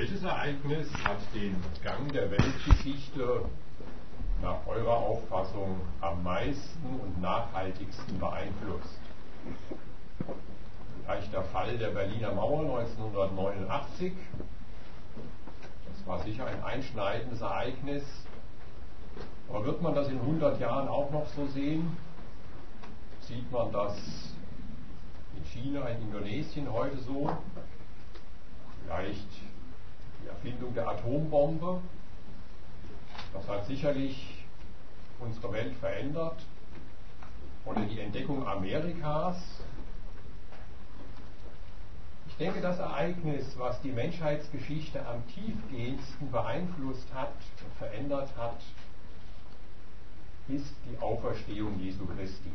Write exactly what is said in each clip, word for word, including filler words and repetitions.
Welches Ereignis hat den Gang der Weltgeschichte nach eurer Auffassung am meisten und nachhaltigsten beeinflusst? Vielleicht der Fall der Berliner Mauer neunzehnhundertneunundachtzig. Das war sicher ein einschneidendes Ereignis. Aber wird man das in hundert Jahren auch noch so sehen? Sieht man das in China, in Indonesien heute so? Vielleicht die Erfindung der Atombombe. Das hat sicherlich unsere Welt verändert. Oder die Entdeckung Amerikas. Ich denke, das Ereignis, was die Menschheitsgeschichte am tiefgehendsten beeinflusst hat und verändert hat, ist die Auferstehung Jesu Christi.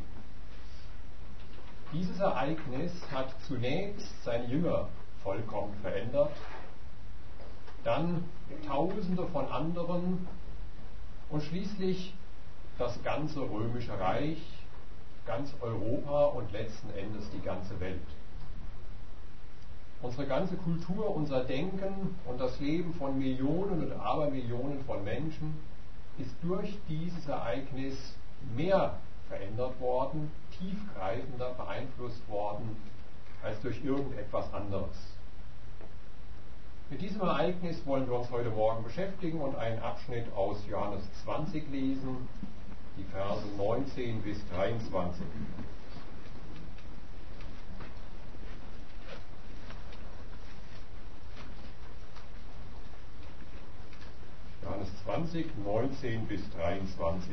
Dieses Ereignis hat zunächst seine Jünger vollkommen verändert, dann Tausende von anderen und schließlich das ganze Römische Reich, ganz Europa und letzten Endes die ganze Welt. Unsere ganze Kultur, unser Denken und das Leben von Millionen und Abermillionen von Menschen ist durch dieses Ereignis mehr verändert worden, tiefgreifender beeinflusst worden, als durch irgendetwas anderes. Mit diesem Ereignis wollen wir uns heute Morgen beschäftigen und einen Abschnitt aus Johannes zwanzig lesen, die Verse neunzehn bis dreiundzwanzig. Johannes zwanzig, neunzehn bis dreiundzwanzig.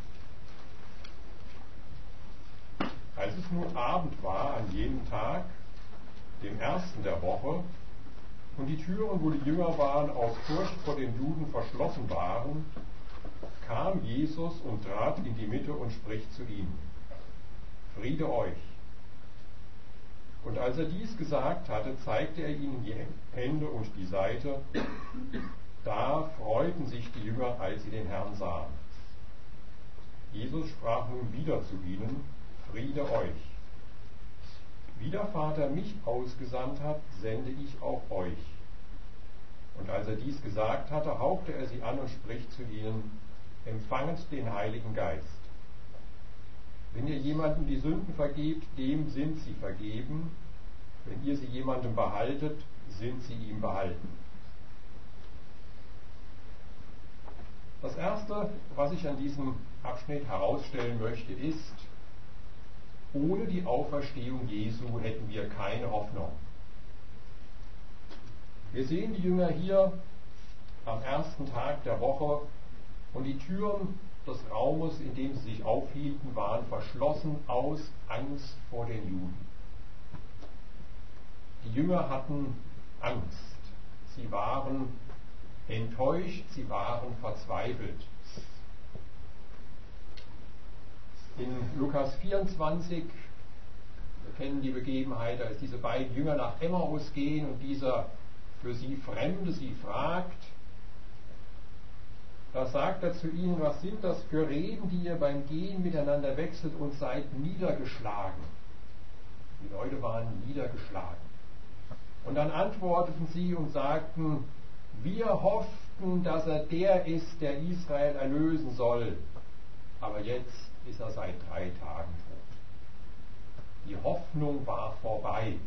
Als es nun Abend war an jenem Tag, dem ersten der Woche, und die Türen, wo die Jünger waren, aus Furcht vor den Juden verschlossen waren, kam Jesus und trat in die Mitte und spricht zu ihnen: Friede euch! Und als er dies gesagt hatte, zeigte er ihnen die Hände und die Seite. Da freuten sich die Jünger, als sie den Herrn sahen. Jesus sprach nun wieder zu ihnen: Friede euch! Wie der Vater mich ausgesandt hat, sende ich auch euch. Und als er dies gesagt hatte, hauchte er sie an und spricht zu ihnen: Empfanget den Heiligen Geist. Wenn ihr jemandem die Sünden vergebt, dem sind sie vergeben. Wenn ihr sie jemandem behaltet, sind sie ihm behalten. Das Erste, was ich an diesem Abschnitt herausstellen möchte, ist: Ohne die Auferstehung Jesu hätten wir keine Hoffnung. Wir sehen die Jünger hier am ersten Tag der Woche und die Türen des Raumes, in dem sie sich aufhielten, waren verschlossen aus Angst vor den Juden. Die Jünger hatten Angst. Sie waren enttäuscht, sie waren verzweifelt. In Lukas vierundzwanzig, wir kennen die Begebenheit, als diese beiden Jünger nach Emmaus gehen und dieser für sie Fremde sie fragt, da sagt er zu ihnen: Was sind das für Reden, die ihr beim Gehen miteinander wechselt, und seid niedergeschlagen? Die Leute waren niedergeschlagen. Und dann antworteten sie und sagten: Wir hofften, dass er der ist, der Israel erlösen soll. Aber jetzt ist er seit drei Tagen tot. Die Hoffnung war vorbei.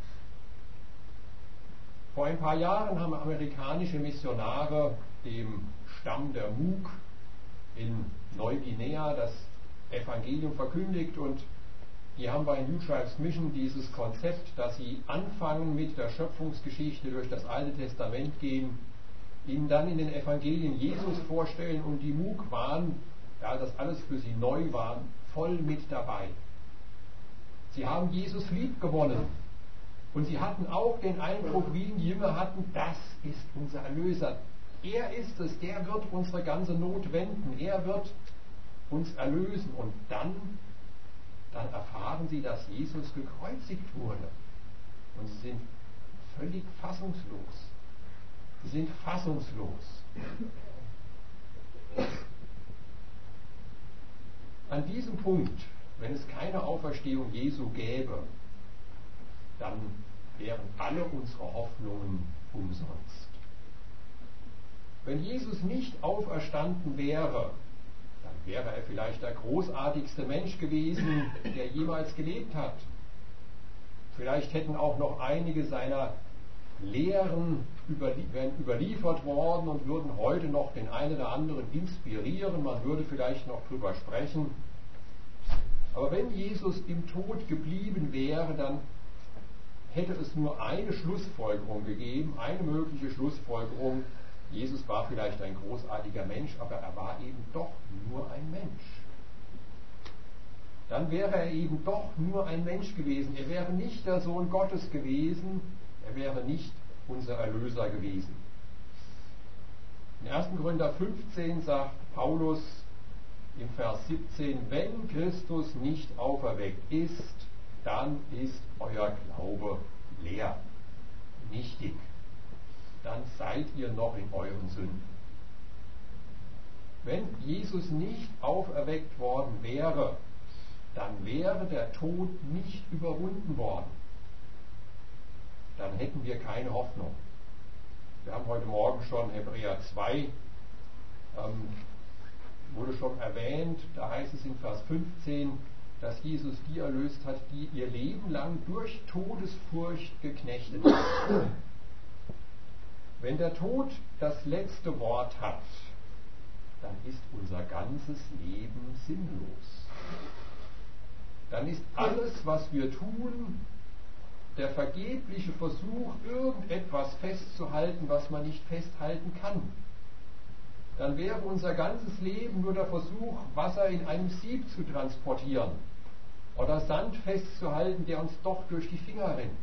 Vor ein paar Jahren haben amerikanische Missionare dem Stamm der Mook in Neuguinea das Evangelium verkündigt, und die haben bei New Tribes Mission dieses Konzept, dass sie anfangen mit der Schöpfungsgeschichte durch das Alte Testament gehen, ihnen dann in den Evangelien Jesus vorstellen, und die Mook waren, ja, das alles für sie neu war, voll mit dabei. Sie haben Jesus lieb gewonnen. Und sie hatten auch den Eindruck, wie ihn die Jünger hatten: Das ist unser Erlöser. Er ist es, der wird unsere ganze Not wenden. Er wird uns erlösen. Und dann, dann erfahren sie, dass Jesus gekreuzigt wurde. Und sie sind völlig fassungslos. Sie sind fassungslos. An diesem Punkt, wenn es keine Auferstehung Jesu gäbe, dann wären alle unsere Hoffnungen umsonst. Wenn Jesus nicht auferstanden wäre, dann wäre er vielleicht der großartigste Mensch gewesen, der jemals gelebt hat. Vielleicht hätten auch noch einige seiner Lehren überlie wären überliefert worden und würden heute noch den einen oder anderen inspirieren. Man würde vielleicht noch drüber sprechen. Aber wenn Jesus im Tod geblieben wäre, dann hätte es nur eine Schlussfolgerung gegeben, eine mögliche Schlussfolgerung. Jesus war vielleicht ein großartiger Mensch, aber er war eben doch nur ein Mensch. Dann wäre er eben doch nur ein Mensch gewesen. Er wäre nicht der Sohn Gottes gewesen, er wäre nicht unser Erlöser gewesen. In ersten Korinther fünfzehn sagt Paulus im Vers siebzehn, wenn Christus nicht auferweckt ist, dann ist euer Glaube leer, nichtig. Dann seid ihr noch in euren Sünden. Wenn Jesus nicht auferweckt worden wäre, dann wäre der Tod nicht überwunden worden. Dann hätten wir keine Hoffnung. Wir haben heute Morgen schon Hebräer zwei, ähm, wurde schon erwähnt, da heißt es in Vers fünfzehn, dass Jesus die erlöst hat, die ihr Leben lang durch Todesfurcht geknechtet sind. Wenn der Tod das letzte Wort hat, dann ist unser ganzes Leben sinnlos. Dann ist alles, was wir tun, der vergebliche Versuch, irgendetwas festzuhalten, was man nicht festhalten kann. Dann wäre unser ganzes Leben nur der Versuch, Wasser in einem Sieb zu transportieren oder Sand festzuhalten, der uns doch durch die Finger rinnt.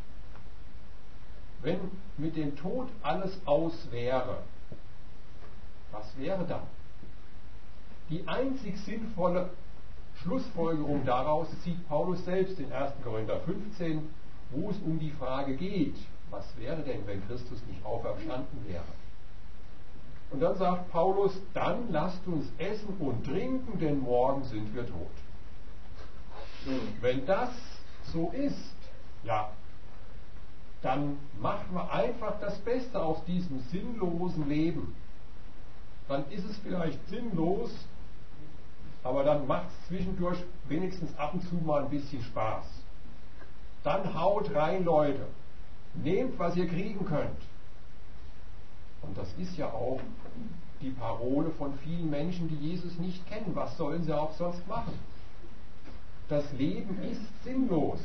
Wenn mit dem Tod alles aus wäre, was wäre dann? Die einzig sinnvolle Schlussfolgerung daraus zieht Paulus selbst in ersten Korinther fünfzehn, wo es um die Frage geht, was wäre denn, wenn Christus nicht auferstanden wäre? Und dann sagt Paulus, dann lasst uns essen und trinken, denn morgen sind wir tot. Wenn das so ist, ja, dann machen wir einfach das Beste aus diesem sinnlosen Leben. Dann ist es vielleicht sinnlos, aber dann macht es zwischendurch wenigstens ab und zu mal ein bisschen Spaß. Dann haut rein, Leute. Nehmt, was ihr kriegen könnt. Und das ist ja auch die Parole von vielen Menschen, die Jesus nicht kennen. Was sollen sie auch sonst machen? Das Leben ist sinnlos.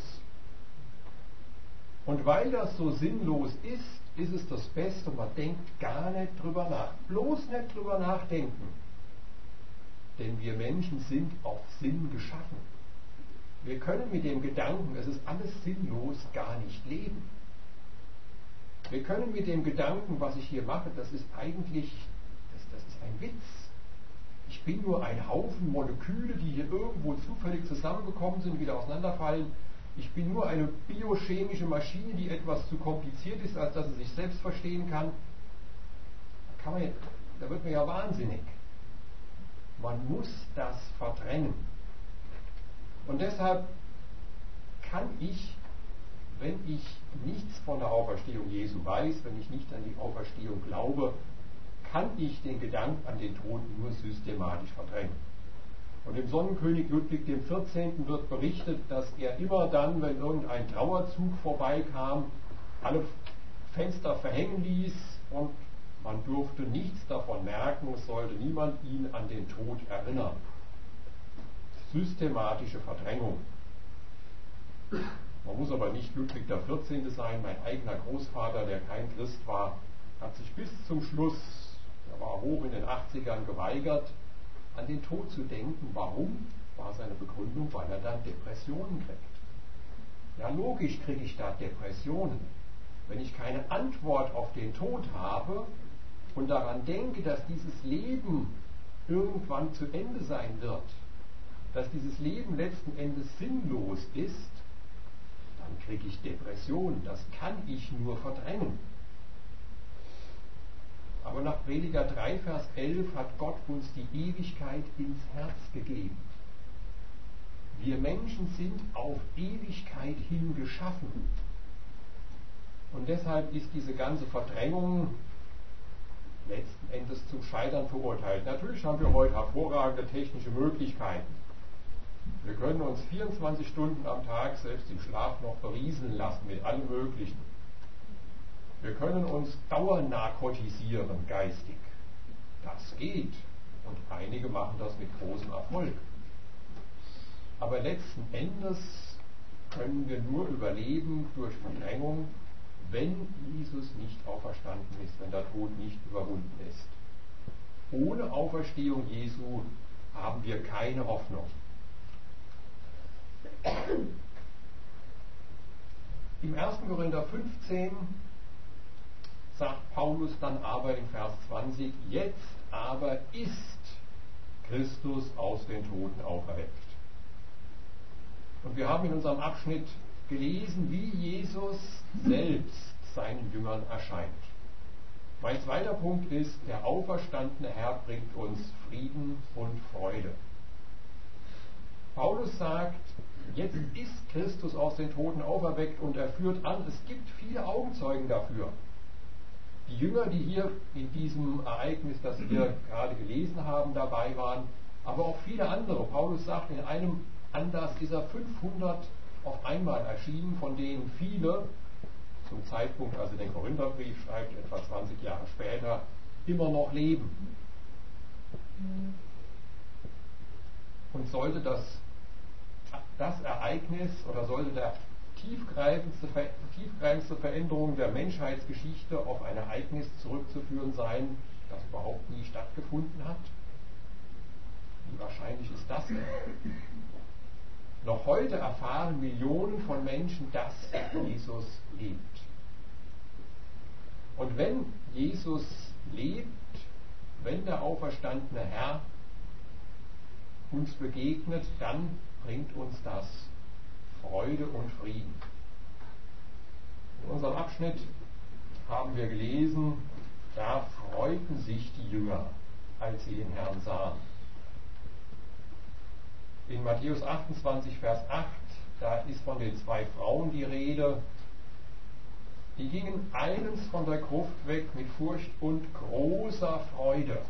Und weil das so sinnlos ist, ist es das Beste, man denkt gar nicht drüber nach. Bloß nicht drüber nachdenken. Denn wir Menschen sind auf Sinn geschaffen. Wir können mit dem Gedanken, es ist alles sinnlos, gar nicht leben. Wir können mit dem Gedanken, was ich hier mache, das ist eigentlich, das, das ist ein Witz. Ich bin nur ein Haufen Moleküle, die hier irgendwo zufällig zusammengekommen sind, wieder auseinanderfallen. Ich bin nur eine biochemische Maschine, die etwas zu kompliziert ist, als dass sie sich selbst verstehen kann. Da, kann man ja, da wird man ja wahnsinnig. Man muss das verdrängen. Und deshalb kann ich, wenn ich nichts von der Auferstehung Jesu weiß, wenn ich nicht an die Auferstehung glaube, kann ich den Gedanken an den Tod nur systematisch verdrängen. Und im Sonnenkönig Ludwig dem vierzehnten wird berichtet, dass er immer dann, wenn irgendein Trauerzug vorbeikam, alle Fenster verhängen ließ und man durfte nichts davon merken, es sollte niemand ihn an den Tod erinnern. Systematische Verdrängung. Man muss aber nicht Ludwig der vierzehnte sein. Mein eigener Großvater, der kein Christ war, hat sich bis zum Schluss, er war hoch in den achtzigern, geweigert, an den Tod zu denken. Warum? War seine Begründung, weil er dann Depressionen kriegt. Ja, logisch kriege ich da Depressionen. Wenn ich keine Antwort auf den Tod habe und daran denke, dass dieses Leben irgendwann zu Ende sein wird, dass dieses Leben letzten Endes sinnlos ist, dann kriege ich Depressionen. Das kann ich nur verdrängen. Aber nach Prediger drei, Vers elf hat Gott uns die Ewigkeit ins Herz gegeben. Wir Menschen sind auf Ewigkeit hin geschaffen. Und deshalb ist diese ganze Verdrängung, letzten Endes zum Scheitern verurteilt. Natürlich haben wir heute hervorragende technische Möglichkeiten. Wir können uns vierundzwanzig Stunden am Tag selbst im Schlaf noch berieseln lassen mit allem Möglichen. Wir können uns dauernarkotisieren geistig. Das geht. Und einige machen das mit großem Erfolg. Aber letzten Endes können wir nur überleben durch Verdrängung, wenn Jesus nicht auferstanden ist, wenn der Tod nicht überwunden ist. Ohne Auferstehung Jesu haben wir keine Hoffnung. Im ersten Korinther fünfzehn sagt Paulus dann aber in Vers zwanzig, jetzt aber ist Christus aus den Toten auferweckt. Und wir haben in unserem Abschnitt gelesen, wie Jesus selbst seinen Jüngern erscheint. Mein zweiter Punkt ist, der auferstandene Herr bringt uns Frieden und Freude. Paulus sagt, jetzt ist Christus aus den Toten auferweckt und er führt an, es gibt viele Augenzeugen dafür. Die Jünger, die hier in diesem Ereignis, das wir gerade gelesen haben, dabei waren, aber auch viele andere. Paulus sagt, in einem Anlass ist er fünfhundert auf einmal erschienen, von denen viele zum Zeitpunkt, als er den Korintherbrief schreibt, etwa zwanzig Jahre später, immer noch leben. Und sollte das, das Ereignis oder sollte der tiefgreifendste, tiefgreifendste Veränderung der Menschheitsgeschichte auf ein Ereignis zurückzuführen sein, das überhaupt nie stattgefunden hat? Wie wahrscheinlich ist das denn? Noch heute erfahren Millionen von Menschen, dass Jesus lebt. Und wenn Jesus lebt, wenn der auferstandene Herr uns begegnet, dann bringt uns das Freude und Frieden. In unserem Abschnitt haben wir gelesen, da freuten sich die Jünger, als sie den Herrn sahen. In Matthäus achtundzwanzig, Vers acht, da ist von den zwei Frauen die Rede. Die gingen eilends von der Gruft weg mit Furcht und großer Freude.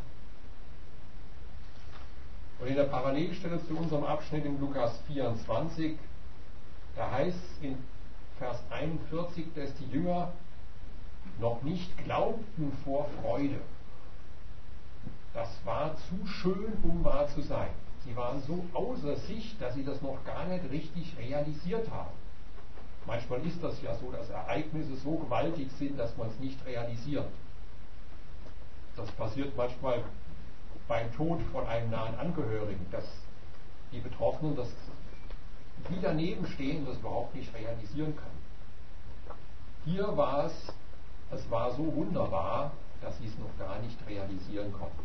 Und in der Parallelstelle zu unserem Abschnitt in Lukas vierundzwanzig, da heißt es in Vers einundvierzig, dass die Jünger noch nicht glaubten vor Freude. Das war zu schön, um wahr zu sein. Sie waren so außer sich, dass sie das noch gar nicht richtig realisiert haben. Manchmal ist das ja so, dass Ereignisse so gewaltig sind, dass man es nicht realisiert. Das passiert manchmal beim Tod von einem nahen Angehörigen, dass die Betroffenen, das die daneben stehen, das überhaupt nicht realisieren können. Hier war es, es war so wunderbar, dass sie es noch gar nicht realisieren konnten.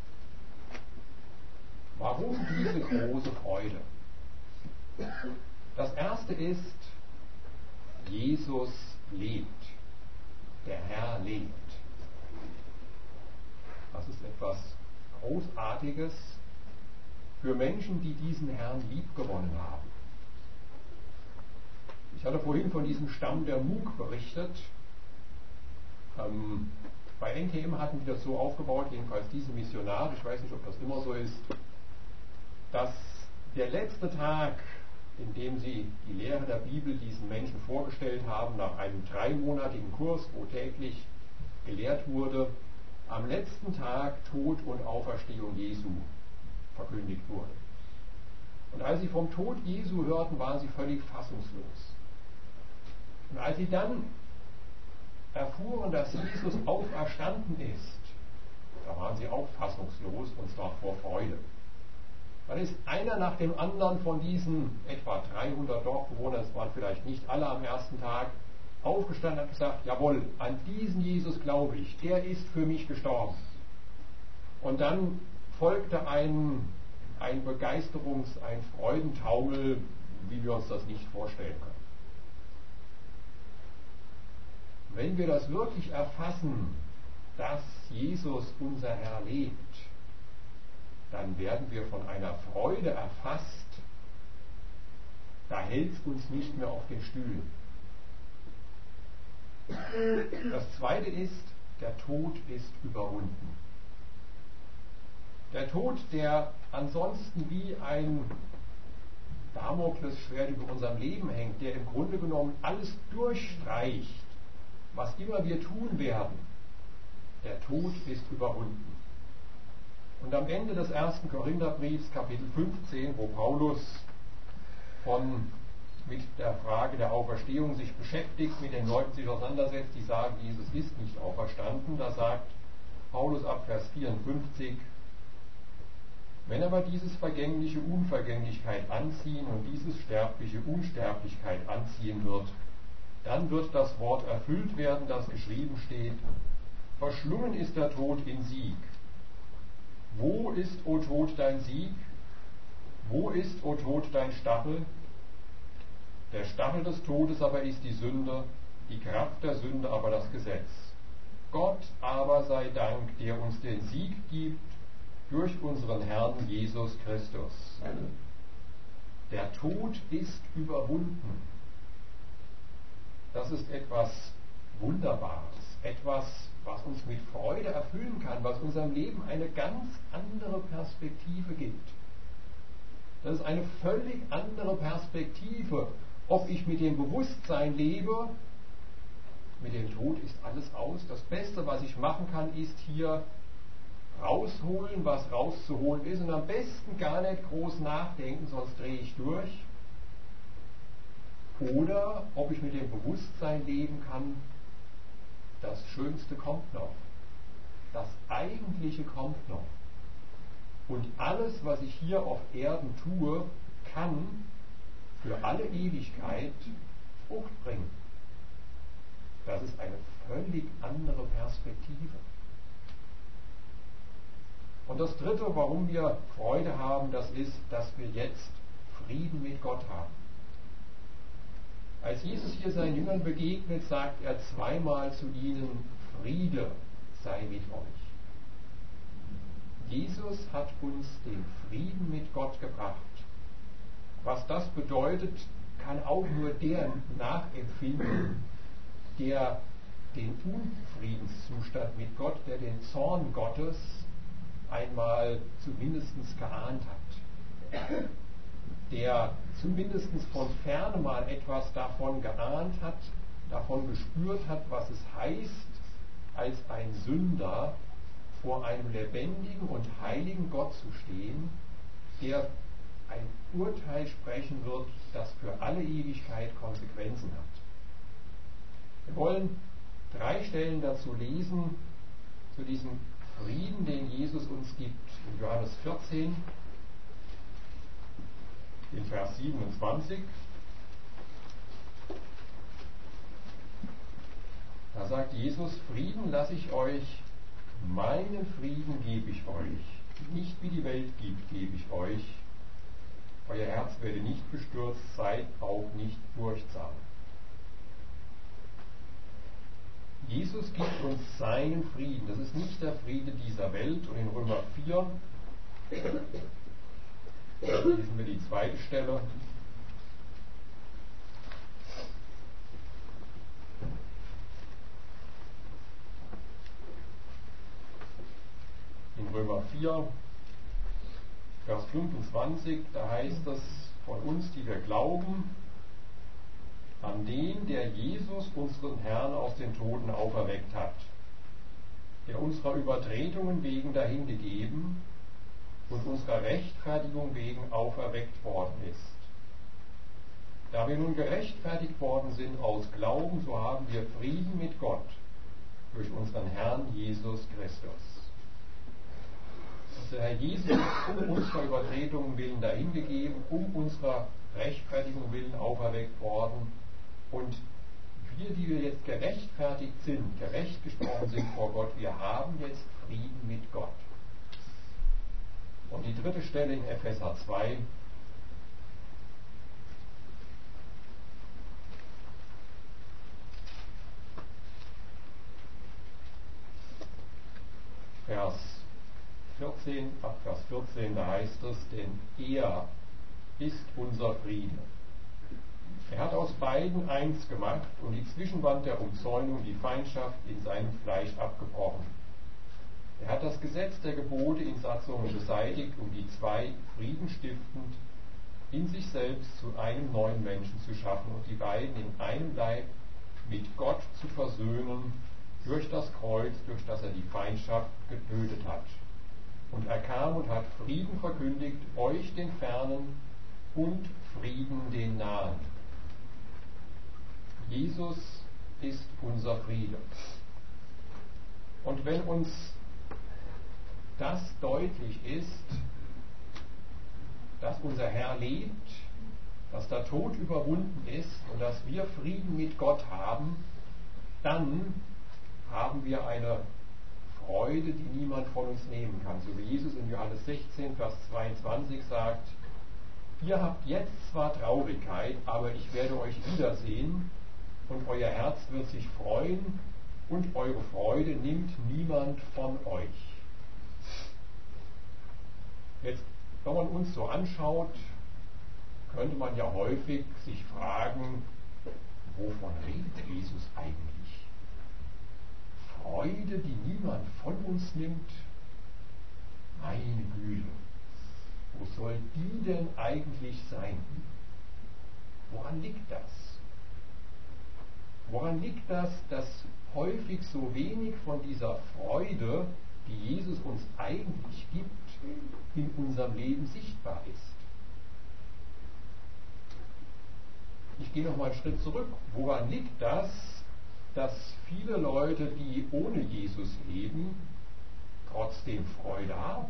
Warum diese große Freude? Das erste ist, Jesus lebt. Der Herr lebt. Das ist etwas Großartiges für Menschen, die diesen Herrn liebgewonnen haben. Ich hatte vorhin von diesem Stamm der Mug berichtet. Ähm, bei N T M hatten die das so aufgebaut, jedenfalls diese Missionare, ich weiß nicht, ob das immer so ist, dass der letzte Tag, in dem sie die Lehre der Bibel diesen Menschen vorgestellt haben, nach einem dreimonatigen Kurs, wo täglich gelehrt wurde, am letzten Tag Tod und Auferstehung Jesu verkündigt wurde. Und als sie vom Tod Jesu hörten, waren sie völlig fassungslos. Und als sie dann erfuhren, dass Jesus auferstanden ist, da waren sie auch fassungslos, und zwar vor Freude. Dann ist einer nach dem anderen von diesen etwa dreihundert Dorfbewohnern, es waren vielleicht nicht alle am ersten Tag, aufgestanden und hat gesagt, jawohl, an diesen Jesus glaube ich, der ist für mich gestorben. Und dann folgte ein, ein Begeisterungs-, ein Freudentaumel, wie wir uns das nicht vorstellen können. Wenn wir das wirklich erfassen, dass Jesus unser Herr lebt, dann werden wir von einer Freude erfasst, da hält es uns nicht mehr auf den Stühlen. Das Zweite ist, der Tod ist überwunden. Der Tod, der ansonsten wie ein Damoklesschwert über unserem Leben hängt, der im Grunde genommen alles durchstreicht, was immer wir tun werden, der Tod ist überwunden. Und am Ende des ersten Korintherbriefs, Kapitel fünfzehn, wo Paulus von, mit der Frage der Auferstehung sich beschäftigt, mit den Leuten sich auseinandersetzt, die sagen, Jesus ist nicht auferstanden, da sagt Paulus ab Vers vierundfünfzig, wenn aber dieses Vergängliche Unvergänglichkeit anziehen und dieses Sterbliche Unsterblichkeit anziehen wird, dann wird das Wort erfüllt werden, das geschrieben steht, verschlungen ist der Tod in Sieg. Wo ist, o Tod, dein Sieg? Wo ist, o Tod, dein Stachel? Der Stachel des Todes aber ist die Sünde, die Kraft der Sünde aber das Gesetz. Gott aber sei Dank, der uns den Sieg gibt durch unseren Herrn Jesus Christus. Der Tod ist überwunden. Das ist etwas Wunderbares, etwas, was uns mit Freude erfüllen kann, was unserem Leben eine ganz andere Perspektive gibt. Das ist eine völlig andere Perspektive, ob ich mit dem Bewusstsein lebe, mit dem Tod ist alles aus. Das Beste, was ich machen kann, ist hier rausholen, was rauszuholen ist und am besten gar nicht groß nachdenken, sonst drehe ich durch. Oder ob ich mit dem Bewusstsein leben kann, das Schönste kommt noch. Das Eigentliche kommt noch. Und alles, was ich hier auf Erden tue, kann für alle Ewigkeit Frucht bringen. Das ist eine völlig andere Perspektive. Und das Dritte, warum wir Freude haben, das ist, dass wir jetzt Frieden mit Gott haben. Als Jesus hier seinen Jüngern begegnet, sagt er zweimal zu ihnen, Friede sei mit euch. Jesus hat uns den Frieden mit Gott gebracht. Was das bedeutet, kann auch nur der nachempfinden, der den Unfriedenszustand mit Gott, der den Zorn Gottes einmal zumindest geahnt hat, der zumindest von ferne mal etwas davon geahnt hat, davon gespürt hat, was es heißt, als ein Sünder vor einem lebendigen und heiligen Gott zu stehen, der ein Urteil sprechen wird, das für alle Ewigkeit Konsequenzen hat. Wir wollen drei Stellen dazu lesen, zu diesem Frieden, den Jesus uns gibt. In Johannes vierzehn, in Vers siebenundzwanzig. Da sagt Jesus, Frieden lasse ich euch, meinen Frieden gebe ich euch. Nicht wie die Welt gibt, gebe ich euch. Euer Herz werde nicht bestürzt, seid auch nicht furchtsam. Jesus gibt uns seinen Frieden. Das ist nicht der Friede dieser Welt. Und in Römer vier lesen wir die zweite Stelle. In Römer vier, Vers fünfundzwanzig, da heißt es von uns, die wir glauben, an den, der Jesus, unseren Herrn, aus den Toten auferweckt hat, der unserer Übertretungen wegen dahingegeben und unserer Rechtfertigung wegen auferweckt worden ist. Da wir nun gerechtfertigt worden sind aus Glauben, so haben wir Frieden mit Gott durch unseren Herrn Jesus Christus. Also der Herr Jesus ist um unserer Übertretungen willen dahingegeben, um unserer Rechtfertigung willen auferweckt worden. Und wir, die wir jetzt gerechtfertigt sind, gerecht gesprochen sind vor Gott, wir haben jetzt Frieden mit Gott. Und die dritte Stelle in Epheser zwei, Vers vierzehn, ab Vers vierzehn, da heißt es, denn er ist unser Friede, Er hat aus beiden eins gemacht und die Zwischenwand der Umzäunung, die Feindschaft, in seinem Fleisch abgebrochen. Er hat das Gesetz der Gebote in Satzungen beseitigt, um die zwei friedenstiftend in sich selbst zu einem neuen Menschen zu schaffen und die beiden in einem Leib mit Gott zu versöhnen durch das Kreuz, durch das er die Feindschaft getötet hat. Und er kam und hat Frieden verkündigt, euch den Fernen und Frieden den Nahen. Jesus ist unser Friede. Und wenn uns das deutlich ist, dass unser Herr lebt, dass der Tod überwunden ist und dass wir Frieden mit Gott haben, dann haben wir eine Freude, die niemand von uns nehmen kann. So wie Jesus in Johannes sechzehn, Vers zweiundzwanzig sagt, ihr habt jetzt zwar Traurigkeit, aber ich werde euch wiedersehen und euer Herz wird sich freuen und eure Freude nimmt niemand von euch. Jetzt, wenn man uns so anschaut, könnte man ja häufig sich fragen, wovon redet Jesus eigentlich? Freude, die niemand von uns nimmt? Meine Güte, wo soll die denn eigentlich sein? Woran liegt das? Woran liegt das, dass häufig so wenig von dieser Freude, die Jesus uns eigentlich gibt, in unserem Leben sichtbar ist? Ich gehe noch mal einen Schritt zurück. Woran liegt das, dass viele Leute, die ohne Jesus leben, trotzdem Freude haben?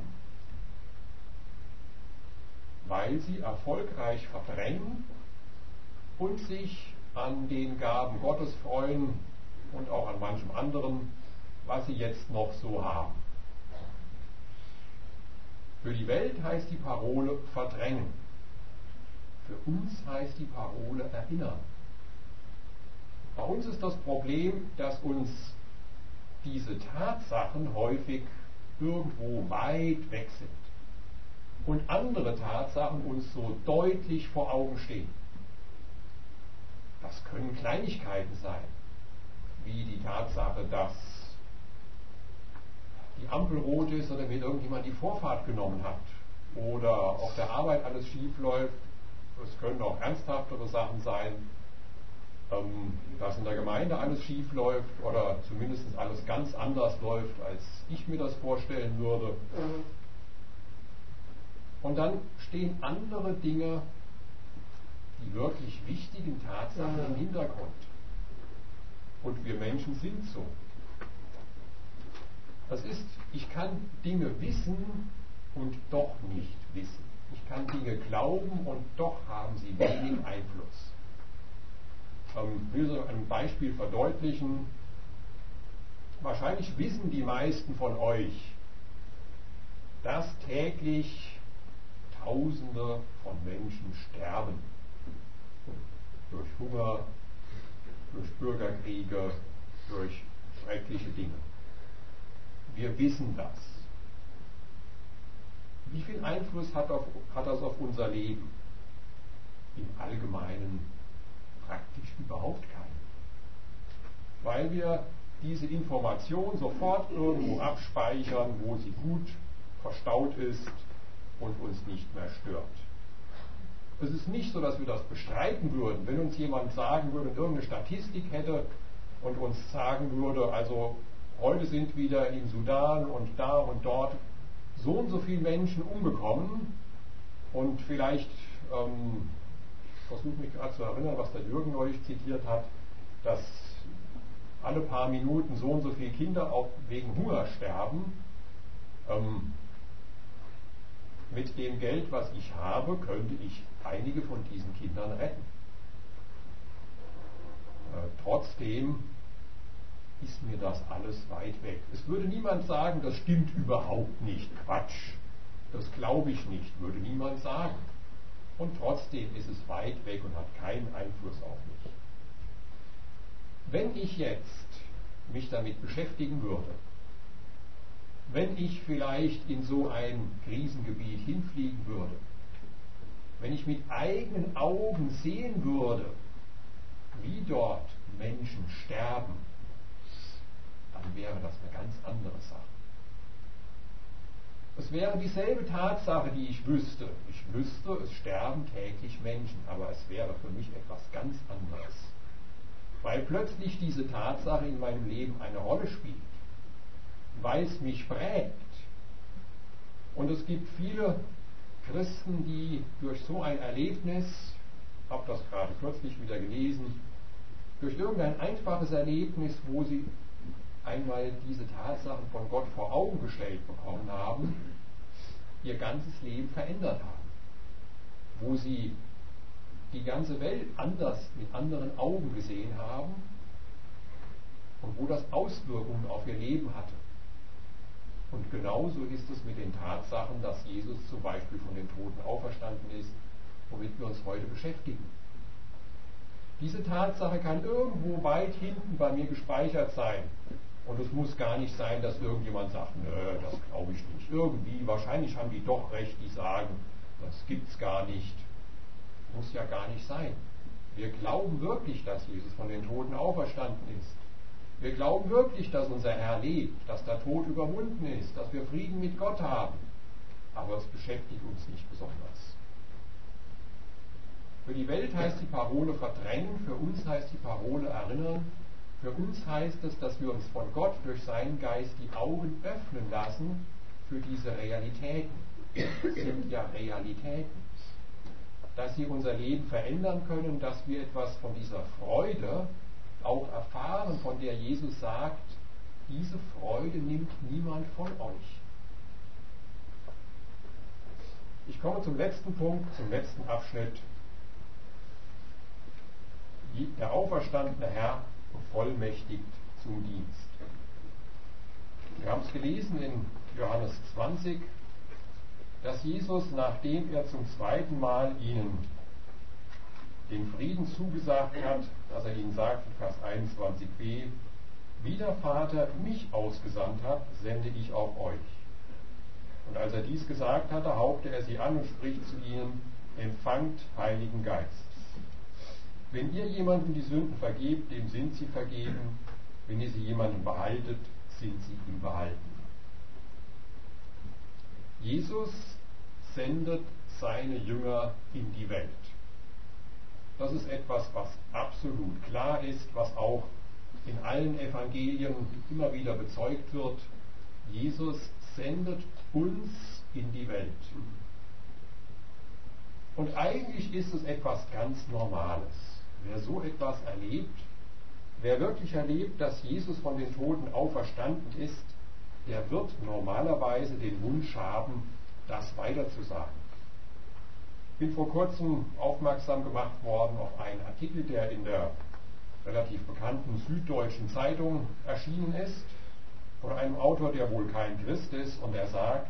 Weil sie erfolgreich verdrängen und sich an den Gaben Gottes freuen und auch an manchem anderen, was sie jetzt noch so haben. Für die Welt heißt die Parole verdrängen. Für uns heißt die Parole erinnern. Bei uns ist das Problem, dass uns diese Tatsachen häufig irgendwo weit weg sind und andere Tatsachen uns so deutlich vor Augen stehen. Das können Kleinigkeiten sein, wie die Tatsache, dass die Ampel rot ist oder mir irgendjemand die Vorfahrt genommen hat oder auf der Arbeit alles schief läuft. Es können auch ernsthaftere Sachen sein, dass in der Gemeinde alles schief läuft oder zumindest alles ganz anders läuft, als ich mir das vorstellen würde. Und dann stehen andere Dinge, die wirklich wichtigen Tatsachen im Hintergrund. Und wir Menschen sind so. Das ist, ich kann Dinge wissen und doch nicht wissen. Ich kann Dinge glauben und doch haben sie wenig Einfluss. Ähm, ich will so ein Beispiel verdeutlichen. Wahrscheinlich wissen die meisten von euch, dass täglich Tausende von Menschen sterben. Durch Hunger, durch Bürgerkriege, durch schreckliche Dinge. Wir wissen das. Wie viel Einfluss hat, auf, hat das auf unser Leben? Im Allgemeinen praktisch überhaupt keinen. Weil wir diese Information sofort irgendwo abspeichern, wo sie gut verstaut ist und uns nicht mehr stört. Es ist nicht so, dass wir das bestreiten würden, wenn uns jemand sagen würde, irgendeine Statistik hätte und uns sagen würde, also heute sind wieder im Sudan und da und dort so und so viele Menschen umgekommen und vielleicht, ähm, ich versuche mich gerade zu erinnern, was der Jürgen neulich zitiert hat, dass alle paar Minuten so und so viele Kinder auch wegen Hunger sterben. Ähm, mit dem Geld, was ich habe, könnte ich einige von diesen Kindern retten. Äh, trotzdem ist mir das alles weit weg. Es würde niemand sagen, das stimmt überhaupt nicht, Quatsch. Das glaube ich nicht, würde niemand sagen. Und trotzdem ist es weit weg und hat keinen Einfluss auf mich. Wenn ich jetzt mich damit beschäftigen würde, wenn ich vielleicht in so ein Krisengebiet hinfliegen würde, wenn ich mit eigenen Augen sehen würde, wie dort Menschen sterben, dann wäre das eine ganz andere Sache. Es wäre dieselbe Tatsache, die ich wüsste. Ich wüsste, es sterben täglich Menschen, aber es wäre für mich etwas ganz anderes. Weil plötzlich diese Tatsache in meinem Leben eine Rolle spielt, weil es mich prägt. Und es gibt viele Christen, die durch so ein Erlebnis, ich habe das gerade kürzlich wieder gelesen, durch irgendein einfaches Erlebnis, wo sie einmal diese Tatsachen von Gott vor Augen gestellt bekommen haben, ihr ganzes Leben verändert haben. Wo sie die ganze Welt anders, mit anderen Augen gesehen haben und wo das Auswirkungen auf ihr Leben hatte. Und genauso ist es mit den Tatsachen, dass Jesus zum Beispiel von den Toten auferstanden ist, womit wir uns heute beschäftigen. Diese Tatsache kann irgendwo weit hinten bei mir gespeichert sein. Und es muss gar nicht sein, dass irgendjemand sagt, nö, das glaube ich nicht. Irgendwie, wahrscheinlich haben die doch recht, die sagen, das gibt's gar nicht. Muss ja gar nicht sein. Wir glauben wirklich, dass Jesus von den Toten auferstanden ist. Wir glauben wirklich, dass unser Herr lebt, dass der Tod überwunden ist, dass wir Frieden mit Gott haben. Aber es beschäftigt uns nicht besonders. Für die Welt heißt die Parole verdrängen, für uns heißt die Parole erinnern. Für uns heißt es, dass wir uns von Gott durch seinen Geist die Augen öffnen lassen für diese Realitäten. Das sind ja Realitäten. Dass sie unser Leben verändern können, dass wir etwas von dieser Freude auch erfahren, von der Jesus sagt, diese Freude nimmt niemand von euch. Ich komme zum letzten Punkt, zum letzten Abschnitt. Der auferstandene Herr bevollmächtigt zum Dienst. Wir haben es gelesen in Johannes zwanzig, dass Jesus, nachdem er zum zweiten Mal ihnen den Frieden zugesagt hat, dass er ihnen sagt, in Vers einundzwanzig b, wie der Vater mich ausgesandt hat, sende ich auch euch. Und als er dies gesagt hatte, hauchte er sie an und spricht zu ihnen, empfangt Heiligen Geist. Wenn ihr jemandem die Sünden vergebt, dem sind sie vergeben. Wenn ihr sie jemandem behaltet, sind sie ihm behalten. Jesus sendet seine Jünger in die Welt. Das ist etwas, was absolut klar ist, was auch in allen Evangelien immer wieder bezeugt wird. Jesus sendet uns in die Welt. Und eigentlich ist es etwas ganz Normales. Wer so etwas erlebt, wer wirklich erlebt, dass Jesus von den Toten auferstanden ist, der wird normalerweise den Wunsch haben, das weiterzusagen. Ich bin vor kurzem aufmerksam gemacht worden auf einen Artikel, der in der relativ bekannten Süddeutschen Zeitung erschienen ist, von einem Autor, der wohl kein Christ ist, und er sagt,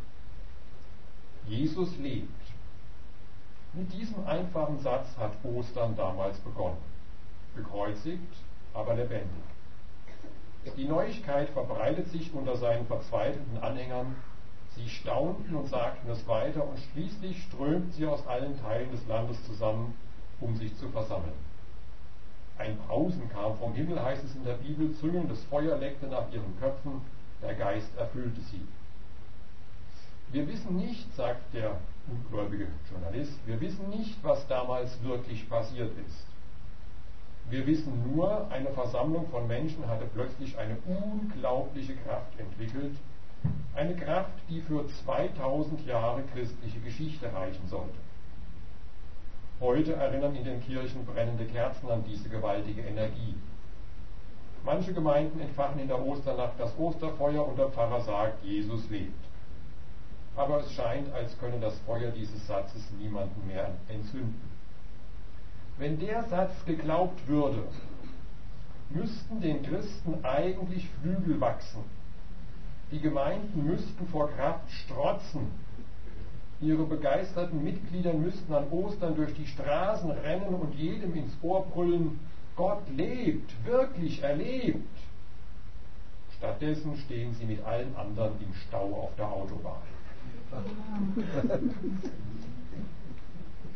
Jesus lebt. Mit diesem einfachen Satz hat Ostern damals begonnen. Gekreuzigt, aber lebendig. Die Neuigkeit verbreitet sich unter seinen verzweifelten Anhängern. Sie staunten und sagten es weiter und schließlich strömten sie aus allen Teilen des Landes zusammen, um sich zu versammeln. Ein Brausen kam vom Himmel, heißt es in der Bibel, züngelndes Feuer leckte nach ihren Köpfen, der Geist erfüllte sie. Wir wissen nicht, sagt der ungläubige Journalist, wir wissen nicht, was damals wirklich passiert ist. Wir wissen nur, eine Versammlung von Menschen hatte plötzlich eine unglaubliche Kraft entwickelt, eine Kraft, die für zweitausend Jahre christliche Geschichte reichen sollte. Heute erinnern in den Kirchen brennende Kerzen an diese gewaltige Energie. Manche Gemeinden entfachen in der Osternacht das Osterfeuer und der Pfarrer sagt, Jesus lebt. Aber es scheint, als könne das Feuer dieses Satzes niemanden mehr entzünden. Wenn der Satz geglaubt würde, müssten den Christen eigentlich Flügel wachsen. Die Gemeinden müssten vor Kraft strotzen. Ihre begeisterten Mitglieder müssten an Ostern durch die Straßen rennen und jedem ins Ohr brüllen, Gott lebt, wirklich erlebt. Stattdessen stehen sie mit allen anderen im Stau auf der Autobahn.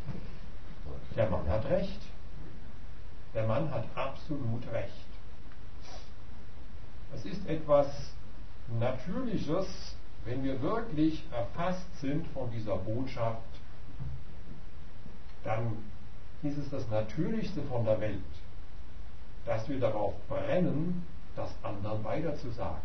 Der Mann hat recht. Der Mann hat absolut recht. Es ist etwas Natürliches, wenn wir wirklich erfasst sind von dieser Botschaft, dann ist es das Natürlichste von der Welt, dass wir darauf brennen, das anderen weiterzusagen.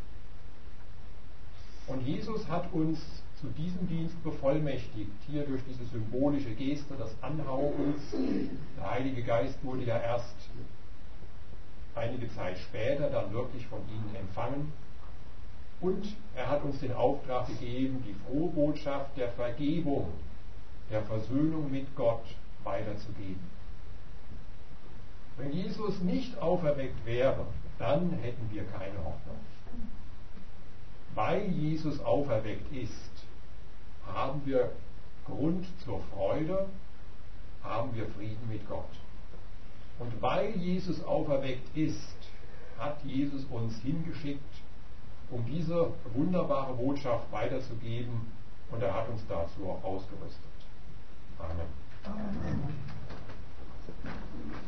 Und Jesus hat uns zu diesem Dienst bevollmächtigt, hier durch diese symbolische Geste des Anhauchens. Der Heilige Geist wurde ja erst einige Zeit später dann wirklich von ihnen empfangen. Und er hat uns den Auftrag gegeben, die frohe Botschaft der Vergebung, der Versöhnung mit Gott weiterzugeben. Wenn Jesus nicht auferweckt wäre, dann hätten wir keine Hoffnung. Weil Jesus auferweckt ist, haben wir Grund zur Freude, haben wir Frieden mit Gott. Und weil Jesus auferweckt ist, hat Jesus uns hingeschickt, um diese wunderbare Botschaft weiterzugeben, und er hat uns dazu auch ausgerüstet. Amen. Amen.